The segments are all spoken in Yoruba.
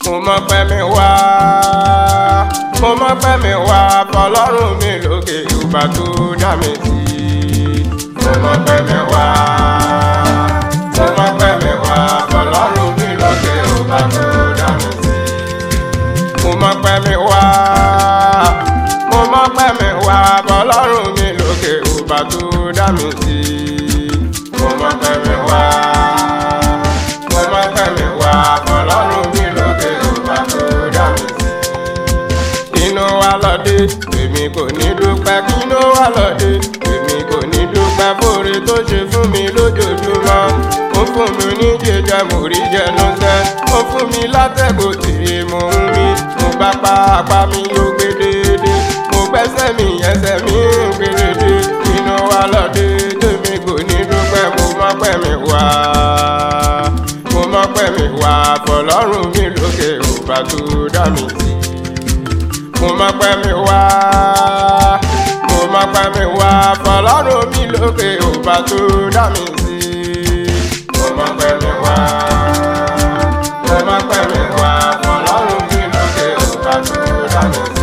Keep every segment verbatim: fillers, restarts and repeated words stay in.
mo mọ̀ pé mi wá mo mọ̀ pé mi wá fọlọ́run mi lókè ọba tó dá mi sí. mo mọ̀ pé mi wá mo mọ̀ pé mi wá fọlọ́run mi lókè ọba tó dá mi sí. mo mọ̀ pé mi wá mo mọ̀ pé mi wá fọlọ́run mi lókè ọba tó dá mi sí. mo mọ̀ pé mi wá mo mọ̀ pé mi wá fọlọ́run mi lókè ọba tó dá mi sí. Inú wa lọ́dẹ èmi kò ní dúpẹ́ kínú wa lọ́dẹ èmi kò ní dúpẹ́ fóore tó ṣe fún mi lójoojúmọ́. Ó fún mi ní jíjẹ mo rí jẹnu sẹ́, ó fún mi látẹ̀gùn tí mo ń mí. Mo bá pa apá mi ó gbé déédé, mo gbẹ́sẹ̀ mi ẹsẹ̀ mi ń gbé déédé. Inú wa lọ́dẹ tèmi kò ní dúpẹ́ mo mọ̀ pé mi wá mo mọ̀ pé mi wá fọlọ́run mi lókè ọba tó dá mi sí. mo mọ̀ pé mi wá mo mọ̀ pé mi wá fọlọ́run mi lókè ọba tó dá mi sí. mo mọ̀ pé mi wá mo mọ̀ pé mi wá fọlọ́run mi lókè ọba tó dá mi sí.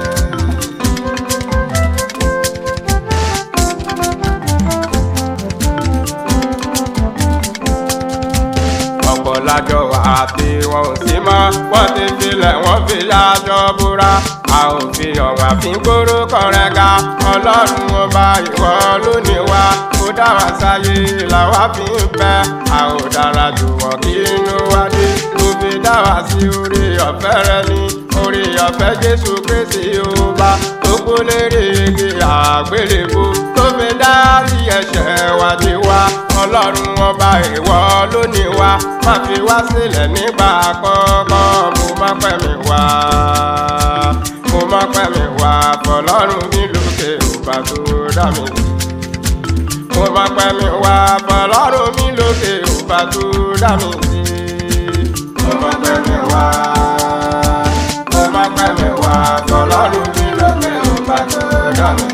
ọ̀pọ̀ lájọ àti wọn ò sí mọ́, wọ́n ti filẹ̀ wọ́n fi lájọ búra. A ò fi ọ̀wọ́n àfi gbóró kọ̀rẹ́ ga, ọlọ́run ọba ìwọ lónìí wa. Ó dá wa sáyé làwa fi ń fẹ́, a ò dára jù wọ́n kí inú wa dé. Tó fi dá wa sí orí ọ̀fẹ́ rẹ ní orí ọ̀fẹ́ Jésù Kristi ọba tó kú lérí igi àgbélébùú, tó fi dárí ẹ̀ṣẹ̀ wa jì wá. Ọlọ́run ọba ìwọ lónìí wa, má fi wá sílẹ̀ nígbà àkọ́kọ́. Mo mọ̀ pé mi wá mo mọ̀ pé mi wá fọlọ́run mi lókè ọba tó dá mi sí. mo mọ̀ pé mi wá fọlọ́run mi lókè ọba tó dá mi sí. mo mọ̀ pé mi wá mo mọ̀ pé mi wá fọlọ́run mi lókè ọba tó dá mi sí.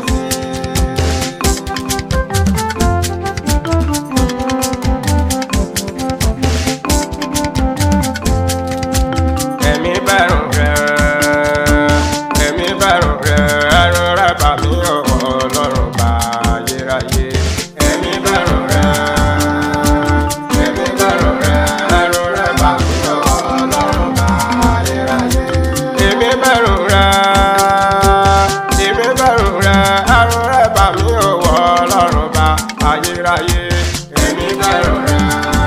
Èmi bẹ̀rù rẹ èmi bẹ̀rù rẹ ẹ̀rù rẹ bà mí Ọlọ́run bá ayérayé. Èmi bẹ̀rù rẹ èmi bẹ̀rù rẹ ẹ̀rù rẹ bà mí Ọlọ́run bá ayérayé. Èmi bẹ̀rù rẹ èmi bẹ̀rù rẹ ẹ̀rù rẹ bà mí Ọlọ́run bá ayérayé. Èmi bẹ̀rù rẹ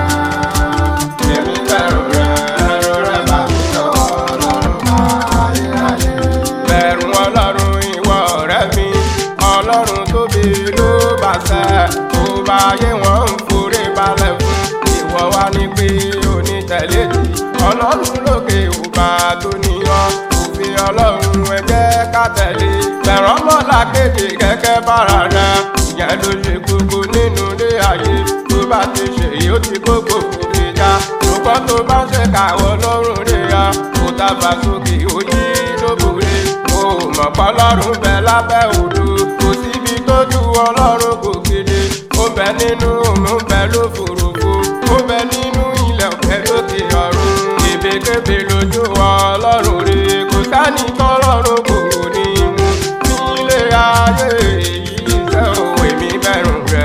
èmi bẹ̀rù rẹ ẹ̀rù rẹ bà mí Ọlọ́run bá ayérayé. Bẹ̀rù Ọlọ́run ìwọ ọ̀rẹ́ mi, Ọlọ́run tóbi ló bá ṣẹ́, tó bá yé wọn ń forí balẹ̀ fún. Ìwọ wá ní pé onítẹ̀lé tí Ọlọ́run lókè ọba tó níyàn, òfin Ọlọ́run ẹ jẹ́ ká tẹ̀lé. Bẹ̀rù ọmọlàkejì gẹ́gẹ́ bára rẹ, ìyẹn ló ṣe gbogbo nínú ilé ayé. Tó bá ti ṣe èyí ó ti gbogbo òkè já, ṣùgbọ́n tó bá ṣe káwọ́ lọ́rùn rẹ̀ ya, kò tàbá sókè òyì lóbòrè. Ó mọ̀ pé Ọlọ́run bẹ lábẹ́ odò, kò síbi tójú Ọlọ́run kò kéde. Ó bẹ nínú òun bẹ lófurufú, ó bẹ nínú ilẹ̀ bẹ lókè ọ̀run. Kébékébé lójú Ọlọ́run rè, kò sẹ́ni tọ́lọ́run kò ní mú. Nílé ayé èyí ṣe ò èmi bẹ̀rù rẹ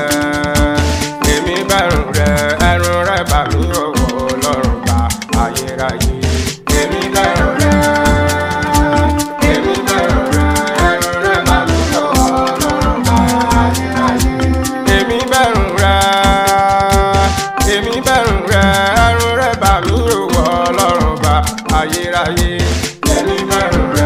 èmi bẹ̀rù rẹ ẹ̀rù rẹ bà mí Ọlọ́run bá ayérayé. Èmi bẹ̀rù rẹ èmi bẹ̀rù rẹ ẹ̀rù rẹ bà mí Ọlọ́run bá ayérayé. Èmi bẹ̀rù rẹ èmi bẹ̀rù rẹ ẹ̀rù rẹ bà mí Ọlọ́run bá ayérayé. Èmi bẹ̀rù rẹ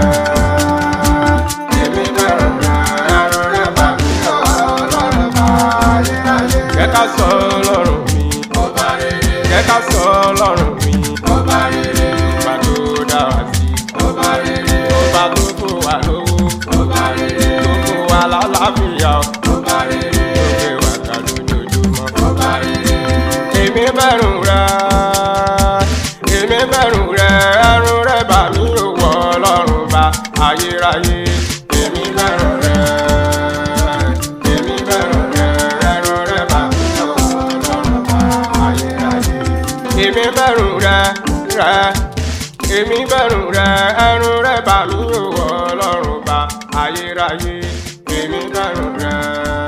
èmi bẹ̀rù rẹ ẹ̀rù rẹ bà mí Ọlọ́run bá ayérayé. Jẹ́ ká sọ Ọlọ́run mi ọba rere, jẹ́ ká sọ Ọlọ́run mi ọba rere. Ọba tó dá wa sí ọba rere, ọba tó fún wa lówó ọba rere, tó fún wa lálàáfíà ọba rere, tó gbé wa ga lójoojúmọ́ ọba rere. Èmi bẹ̀rù rẹ èmi bẹ̀rù rẹ ẹ̀rù rẹ bà mí Ọlọ́run bá ayérayé. Èmi bẹ̀rù rẹ èmi bẹ̀rù rẹ ẹ̀rù rẹ bà mí Ọlọ́run bá ayérayé. Èmi bẹ̀rù rẹ rẹ èmi bẹ̀rù rẹ ẹ̀rù rẹ bà mí o ọlọ́run bá ayérayé èmi bẹ̀rù rẹ.